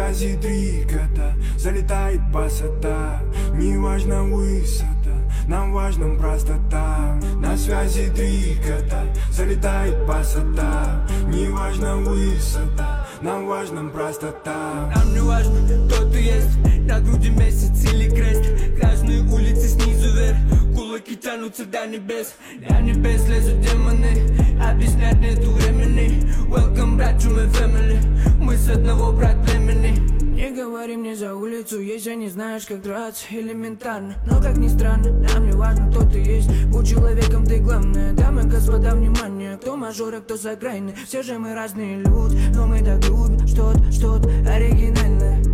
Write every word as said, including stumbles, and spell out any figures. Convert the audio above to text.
связи три кота, залетает басота. Неважно высота, нам важна простота. На связи три кота, залетает басота. Неважно высота, нам важна простота. Нам не важно, кто ты есть, на груди месяц или крест. Грязные улицы снизу вверх, кулаки тянутся до небес. До небес лезут демоны, объяснять нету времени. Welcome back to my family, мы с одного брат племени. Не говори мне за улицу, если не знаешь, как драться. Элементарно, но как ни странно, нам не важно, кто ты есть. Будь человеком, ты главное. Дамы и господа, внимание, кто мажор, а кто с окраины. Все же мы разные люди, но мы так любим что-то, что-то оригинальное.